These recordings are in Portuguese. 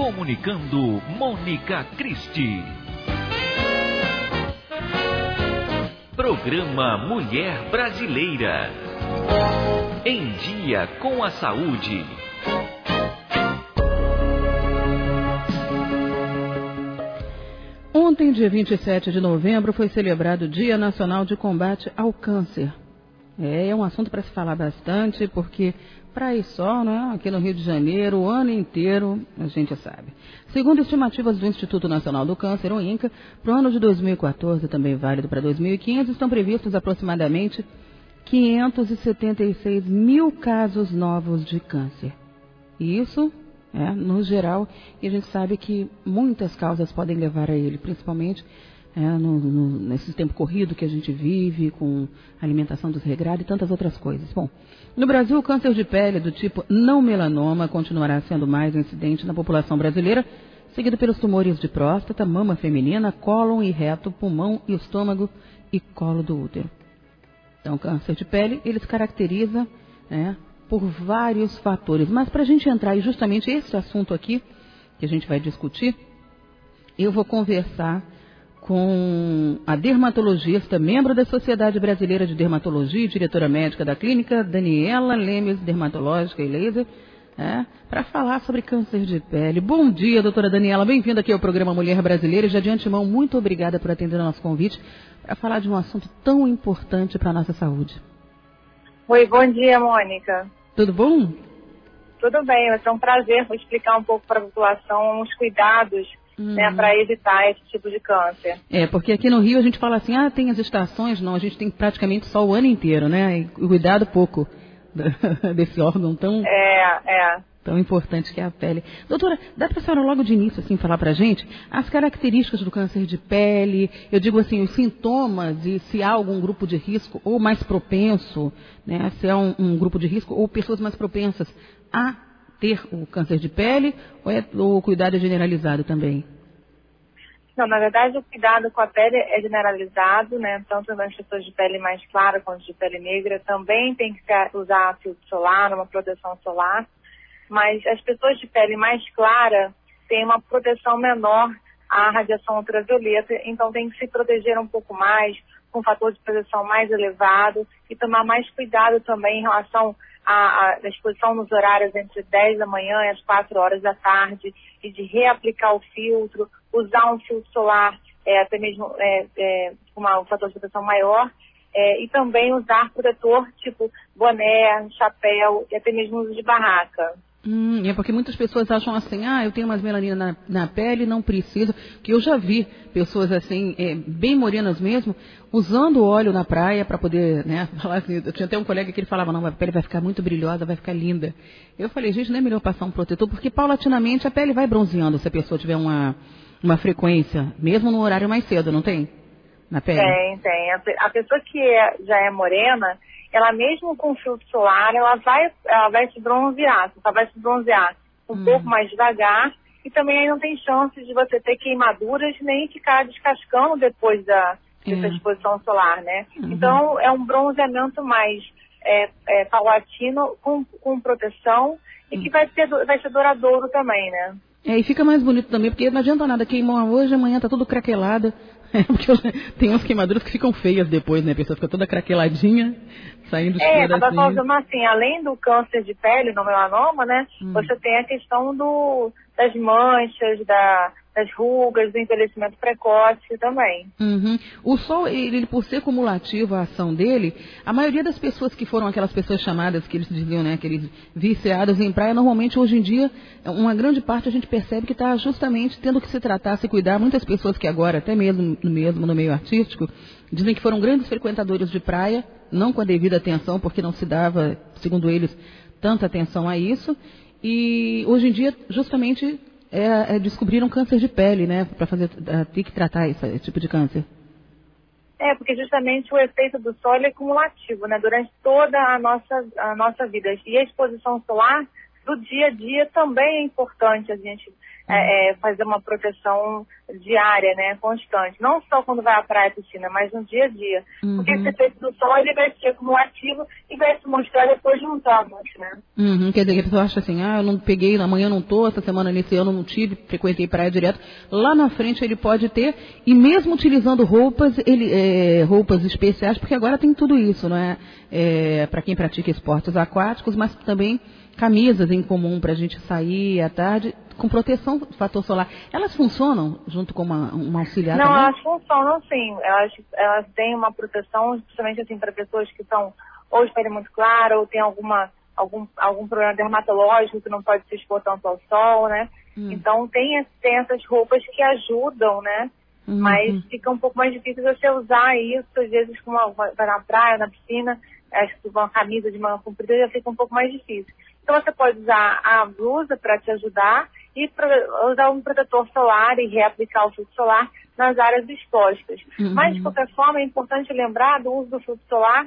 Comunicando Mônica Cristi. Programa Mulher Brasileira. Em dia com a saúde. Ontem, dia 27 de novembro, foi celebrado o Dia Nacional de Combate ao Câncer. É um assunto para se falar bastante, porque para aí só, né, aqui no Rio de Janeiro, o ano inteiro, a gente sabe. Segundo estimativas do Instituto Nacional do Câncer, o INCA, para o ano de 2014, também válido para 2015, estão previstos aproximadamente 576 mil casos novos de câncer. E isso, no geral, e a gente sabe que muitas causas podem levar a ele, principalmente nesse tempo corrido que a gente vive, com alimentação desregrada e tantas outras coisas. Bom, no Brasil, o câncer de pele do tipo não melanoma continuará sendo mais incidente na população brasileira, seguido pelos tumores de próstata, mama feminina, cólon e reto, pulmão e estômago e colo do útero. Então, o câncer de pele, ele se caracteriza por vários fatores. Mas para a gente entrar em justamente esse assunto aqui, que a gente vai discutir, eu vou conversar com a dermatologista, membro da Sociedade Brasileira de Dermatologia e diretora médica da clínica, Daniela Lemes, dermatológica e laser, para falar sobre câncer de pele. Bom dia, doutora Daniela, bem-vinda aqui ao programa Mulher Brasileira. E já de antemão, muito obrigada por atender o nosso convite para falar de um assunto tão importante para a nossa saúde. Oi, bom dia, Mônica. Tudo bom? Tudo bem, vai ser um prazer explicar um pouco para a população os cuidados para evitar esse tipo de câncer. Porque aqui no Rio a gente fala assim, tem as estações, não, a gente tem praticamente só o ano inteiro, né? E cuidado pouco desse órgão tão importante que é a pele. Doutora, dá para a senhora logo de início assim, falar para a gente as características do câncer de pele, eu digo assim, os sintomas e se há algum grupo de risco ou mais propenso, né? Se há um grupo de risco ou pessoas mais propensas a ter o câncer de pele ou o cuidado é generalizado também? Não, na verdade o cuidado com a pele é generalizado, né? Tanto nas pessoas de pele mais clara quanto de pele negra. Também tem que usar filtro solar, uma proteção solar. Mas as pessoas de pele mais clara têm uma proteção menor à radiação ultravioleta, então tem que se proteger um pouco mais, com um fator de proteção mais elevado e tomar mais cuidado também em relação à exposição nos horários entre 10 da manhã e as 4 horas da tarde e de reaplicar o filtro, usar um filtro solar até mesmo com um fator de proteção maior e também usar protetor tipo boné, chapéu e até mesmo uso de barraca. É porque muitas pessoas acham assim, eu tenho umas melanina na pele, não preciso, que eu já vi pessoas assim, bem morenas mesmo, usando óleo na praia para poder, falar assim, eu tinha até um colega que ele falava, não, a pele vai ficar muito brilhosa, vai ficar linda. Eu falei, gente, não é melhor passar um protetor, porque paulatinamente a pele vai bronzeando se a pessoa tiver uma frequência, mesmo no horário mais cedo, não tem? Na pele? Tem. A pessoa que já é morena, ela mesmo com filtro solar, ela vai se bronzear, só vai se bronzear um pouco mais devagar e também aí não tem chance de você ter queimaduras nem ficar descascando depois dessa exposição solar, né? Então é um bronzeamento mais paulatino, com proteção e que vai ser duradouro também, né? E fica mais bonito também, porque não adianta nada queimar hoje, amanhã tá tudo craquelada. Porque tem umas queimaduras que ficam feias depois, né? A pessoa fica toda craqueladinha, saindo os pedacinhos. Acaba causando assim, além do câncer de pele, no melanoma, né? Você tem a questão das manchas, das rugas, do envelhecimento precoce também. O sol, ele por ser cumulativo a ação dele, a maioria das pessoas que foram aquelas pessoas chamadas, que eles diziam, né, aqueles viciados em praia, normalmente hoje em dia, uma grande parte a gente percebe que está justamente tendo que se tratar, se cuidar. Muitas pessoas que agora, até mesmo no meio artístico, dizem que foram grandes frequentadores de praia, não com a devida atenção, porque não se dava, segundo eles, tanta atenção a isso. E hoje em dia, justamente, descobriram câncer de pele, né? Para ter que tratar esse tipo de câncer. Porque justamente o efeito do sol é cumulativo, né? Durante toda a nossa vida. E a exposição solar do dia a dia também é importante a gente fazer uma proteção diária, né, constante. Não só quando vai à praia e piscina, mas no dia a dia. Porque esse efeito do sol, ele vai ser acumulativo e vai se mostrar depois de uns anos, né? Quer dizer, que a pessoa acha assim, eu não peguei, amanhã não tô, essa semana, nesse ano não tive, frequentei praia direto. Lá na frente ele pode ter, e mesmo utilizando roupas especiais, porque agora tem tudo isso, não é? Para quem pratica esportes aquáticos, mas também camisas em comum para a gente sair à tarde, com proteção do fator solar. Elas funcionam junto com uma auxiliar Não, também? elas funcionam sim. Elas têm uma proteção, especialmente assim, para pessoas que estão ou de pele muito clara, ou tem algum problema dermatológico que não pode se expor tanto ao sol, né? Então tem essas roupas que ajudam, né? Mas fica um pouco mais difícil você usar isso, às vezes vai na praia, na piscina, acho que uma camisa de manga comprida já fica um pouco mais difícil. Então você pode usar a blusa para te ajudar e usar um protetor solar e reaplicar o filtro solar nas áreas expostas. Mas, de qualquer forma, é importante lembrar do uso do filtro solar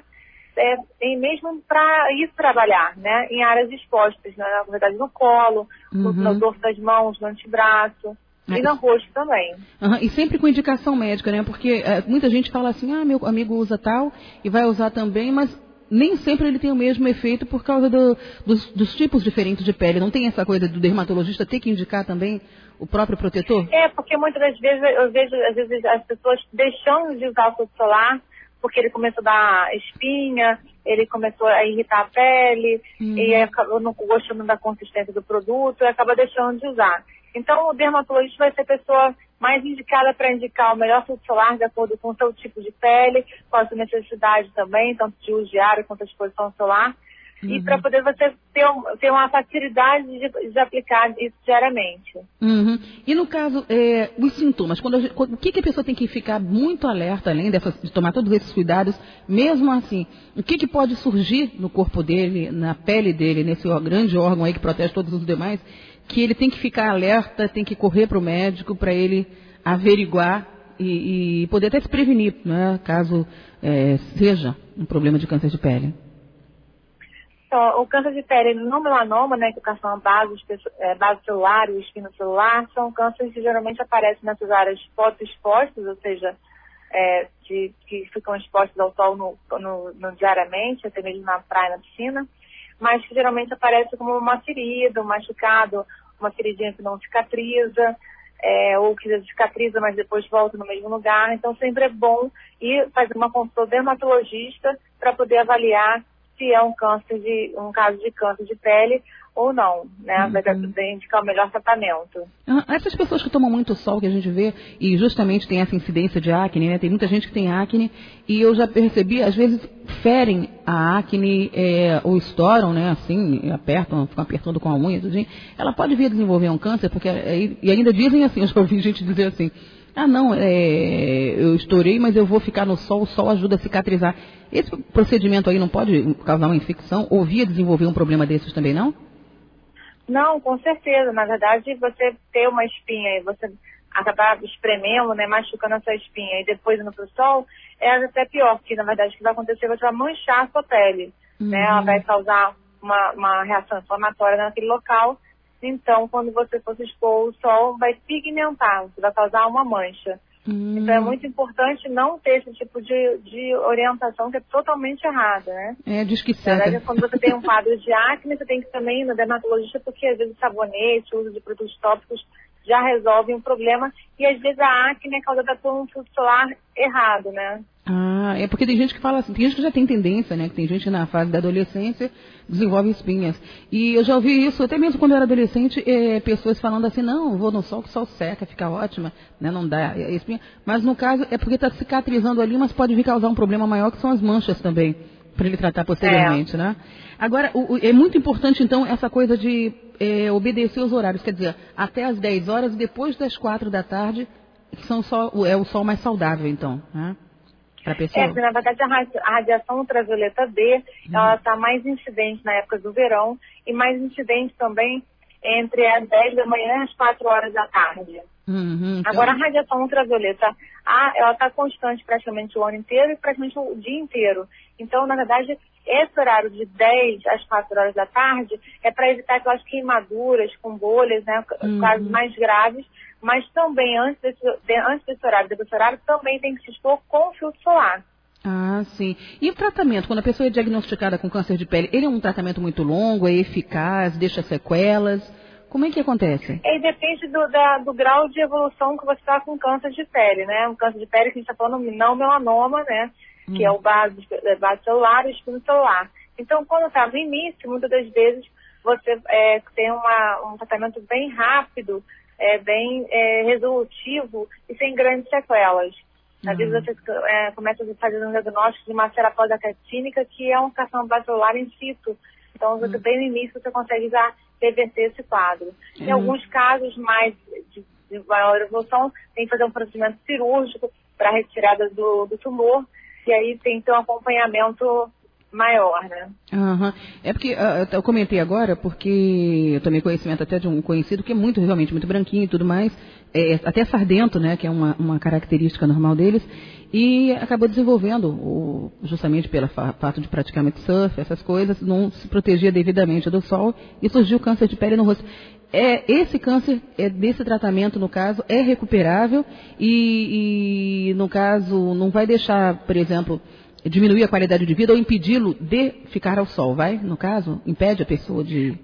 mesmo para ir trabalhar, né, em áreas expostas, né, na verdade no colo, no dorso das mãos, no antebraço. E no rosto também. E sempre com indicação médica, né? Porque muita gente fala assim, meu amigo usa tal e vai usar também, mas nem sempre ele tem o mesmo efeito por causa dos tipos diferentes de pele. Não tem essa coisa do dermatologista ter que indicar também o próprio protetor? Porque muitas das vezes eu vejo às vezes as pessoas deixando de usar o filtro solar porque ele começou a dar espinha, ele começou a irritar a pele, e acabou não gostando da consistência do produto e acaba deixando de usar. Então, o dermatologista vai ser a pessoa mais indicada para indicar o melhor filtro solar de acordo com o seu tipo de pele, com a sua necessidade também, tanto de uso diário quanto a exposição solar, e para poder você ter uma facilidade de aplicar isso diariamente. E no caso, os sintomas, o que a pessoa tem que ficar muito alerta, além de tomar todos esses cuidados, mesmo assim, o que pode surgir no corpo dele, na pele dele, nesse grande órgão aí que protege todos os demais, que ele tem que ficar alerta, tem que correr para o médico para ele averiguar e poder até se prevenir, né, caso seja um problema de câncer de pele. Então, o câncer de pele no melanoma, né, que é o carcinoma base celular e o espino celular, são cânceres que geralmente aparecem nessas áreas fotoexpostas, ou seja, que ficam expostas ao sol diariamente, até mesmo na praia, na piscina, mas que geralmente aparece como uma ferida, um machucado, uma feridinha que não cicatriza, ou que cicatriza, mas depois volta no mesmo lugar. Então, sempre é bom ir fazer uma consulta dermatologista para poder avaliar se é um caso de câncer de pele ou não, né? Vai poder indicar o melhor tratamento. Essas pessoas que tomam muito sol, que a gente vê, e justamente tem essa incidência de acne, né? Tem muita gente que tem acne, e eu já percebi, às vezes ferem a acne ou estouram, né? Assim, ficam apertando com a unha, tudinho. Ela pode vir a desenvolver um câncer, porque e ainda dizem assim, eu já ouvi gente dizer assim, eu estourei, mas eu vou ficar no sol, o sol ajuda a cicatrizar. Esse procedimento aí não pode causar uma infecção ou vir a desenvolver um problema desses também, não? Não, com certeza. Na verdade, você ter uma espinha e você acabar espremendo, né, machucando essa espinha e depois indo pro sol, é até pior, porque na verdade o que vai acontecer, você vai manchar a sua pele, né? Ela vai causar uma reação inflamatória naquele local. Então, quando você for se expor, o sol vai pigmentar, você vai causar uma mancha. Então, é muito importante não ter esse tipo de orientação que é totalmente errada, né? Diz que na verdade, quando você tem um quadro de acne, você tem que também ir no dermatologista, porque às vezes sabonete, o uso de produtos tópicos já resolve um problema. E às vezes a acne é causada por um filtro solar errado, né? É porque tem gente que fala assim, tem gente que já tem tendência, né? Que tem gente na fase da adolescência desenvolve espinhas. E eu já ouvi isso, até mesmo quando eu era adolescente, pessoas falando assim, não, vou no sol, que o sol seca, fica ótima, né? Não dá espinha. Mas no caso é porque está cicatrizando ali, mas pode vir causar um problema maior, que são as manchas também, para ele tratar posteriormente, né? Agora, é muito importante, então, essa coisa de obedecer os horários, quer dizer, até as 10 horas, depois das 4 da tarde, é o sol mais saudável, então, né? Na verdade, a radiação ultravioleta D, ela está mais incidente na época do verão e mais incidente também entre as 10 da manhã e as 4 horas da tarde. Então... Agora, a radiação ultravioleta A, ela está constante praticamente o ano inteiro e praticamente o dia inteiro. Então, na verdade, esse horário de 10 às 4 horas da tarde é para evitar aquelas queimaduras com bolhas, né, casos mais graves, mas também antes desse horário, depois desse horário, também tem que se expor com filtro solar. Ah, sim. E o tratamento, quando a pessoa é diagnosticada com câncer de pele, ele é um tratamento muito longo, é eficaz, deixa sequelas? Como é que acontece? Depende do grau de evolução que você está com câncer de pele, né? Um câncer de pele que a gente está falando não melanoma, né? Que é o base celular e espino celular. Então, quando está no início, muitas das vezes você tem um tratamento bem rápido, bem resolutivo e sem grandes sequelas. Às vezes você começa a fazer um diagnóstico de uma ceratose actínica, que é um carcinoma celular in situ. Então, você, bem no início, você consegue já reverter esse quadro. Em alguns casos mais de maior evolução, tem que fazer um procedimento cirúrgico para retirada do tumor, e aí tem que ter um acompanhamento maior, né? É porque eu comentei agora, porque eu tomei conhecimento até de um conhecido que é realmente muito branquinho e tudo mais, até sardento, né, que é uma característica normal deles, e acabou desenvolvendo, justamente pelo fato de praticar muito surf, essas coisas, não se protegia devidamente do sol, e surgiu câncer de pele no rosto. Esse câncer, desse tratamento, no caso, é recuperável e, no caso, não vai deixar, por exemplo, diminuir a qualidade de vida ou impedi-lo de ficar ao sol, vai? No caso, impede a pessoa de...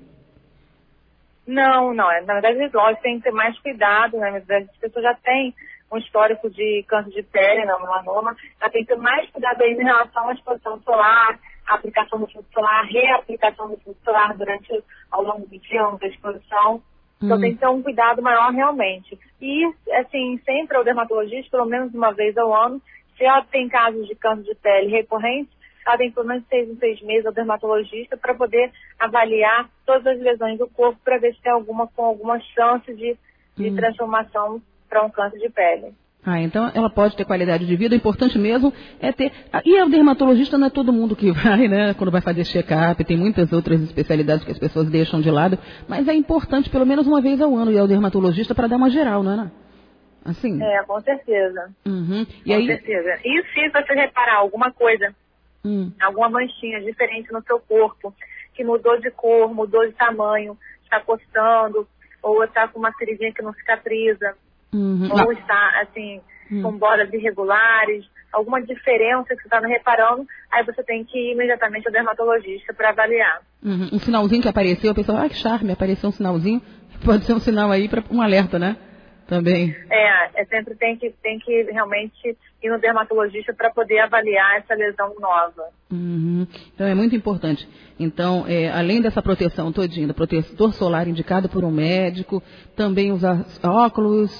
Não. Na verdade, lógico, tem que ter mais cuidado, né? Mas as pessoas já têm um histórico de câncer de pele, não melanoma, já tem que ter mais cuidado aí em relação à exposição solar, a aplicação do filtro solar, reaplicação do filtro solar ao longo do dia, da exposição. Então tem que ter um cuidado maior realmente. E, assim, sempre ao dermatologista, pelo menos uma vez ao ano, se ela tem casos de câncer de pele recorrentes, ela tem pelo menos 6 em 6 meses ao dermatologista para poder avaliar todas as lesões do corpo para ver se tem alguma chance de transformação para um câncer de pele. Então ela pode ter qualidade de vida, o importante mesmo é ter... E o dermatologista não é todo mundo que vai, né, quando vai fazer check-up, tem muitas outras especialidades que as pessoas deixam de lado, mas é importante pelo menos uma vez ao ano ir ao dermatologista para dar uma geral, não é, Ana? Assim? Com certeza. E aí... certeza. E se você reparar alguma coisa, alguma manchinha diferente no seu corpo, que mudou de cor, mudou de tamanho, está coçando, ou está com uma ferizinha que não cicatriza, ou está, assim, com bordas irregulares, alguma diferença que você está reparando, aí você tem que ir imediatamente ao dermatologista para avaliar. Um sinalzinho que apareceu, a pessoa, que charme, apareceu um sinalzinho, pode ser um sinal aí para um alerta, né? Também. Sempre tem que realmente ir no dermatologista para poder avaliar essa lesão nova. Então é muito importante. Então, além dessa proteção todinha, do protetor solar indicado por um médico, também usar óculos,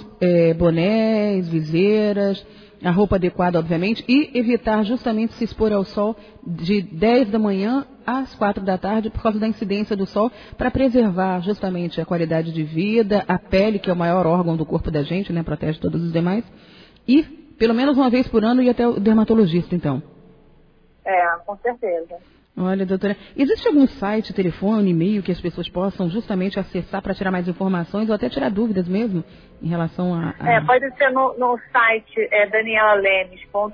bonés, viseiras, a roupa adequada, obviamente, e evitar justamente se expor ao sol de 10 da manhã às 4 da tarde por causa da incidência do sol, para preservar justamente a qualidade de vida, a pele, que é o maior órgão do corpo da gente, né, protege todos os demais, e pelo menos uma vez por ano ir até o dermatologista, então. Com certeza. Olha, doutora, existe algum site, telefone, e-mail que as pessoas possam justamente acessar para tirar mais informações ou até tirar dúvidas mesmo em relação a... Pode ser no site danielalemes.com.br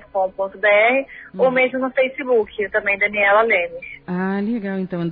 ou mesmo no Facebook, também Daniela Lemes. Legal, então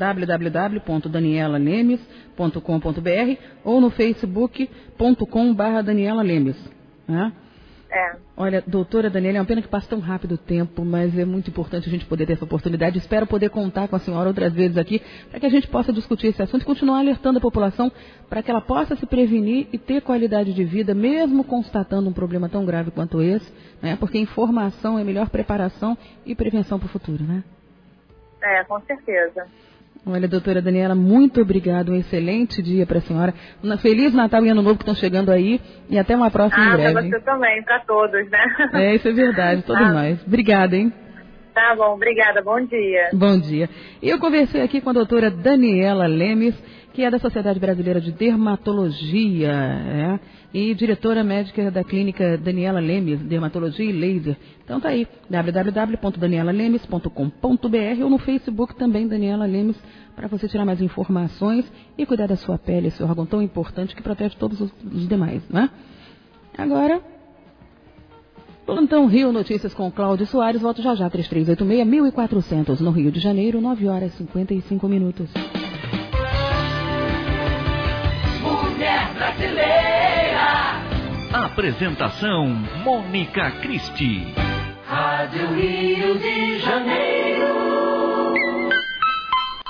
www.danielalemes.com.br ou no facebook.com/Daniela Lemes, né? Olha, doutora Daniela, é uma pena que passa tão rápido o tempo, mas é muito importante a gente poder ter essa oportunidade. Espero poder contar com a senhora outras vezes aqui, para que a gente possa discutir esse assunto e continuar alertando a população para que ela possa se prevenir e ter qualidade de vida, mesmo constatando um problema tão grave quanto esse, né? Porque informação é a melhor preparação e prevenção para o futuro, né? Com certeza. Olha, doutora Daniela, muito obrigada, um excelente dia para a senhora. Feliz Natal e Ano Novo que estão chegando aí e até uma próxima em breve. Para você também, para todos, né? Isso é verdade, todos nós. Obrigada, hein? Tá bom, obrigada, bom dia. Bom dia. Eu conversei aqui com a doutora Daniela Lemes, que é da Sociedade Brasileira de Dermatologia, e diretora médica da clínica Daniela Lemes, Dermatologia e Laser. Então tá aí, www.danielalemes.com.br ou no Facebook também Daniela Lemes, para você tirar mais informações e cuidar da sua pele, esse órgão tão importante que protege todos os demais, né? Agora, Plantão Rio Notícias com Cláudio Soares. Volto já já, 3386-1400 no Rio de Janeiro, 9h55. Mulher Brasileira. Apresentação: Mônica Cristi. Rádio Rio de Janeiro.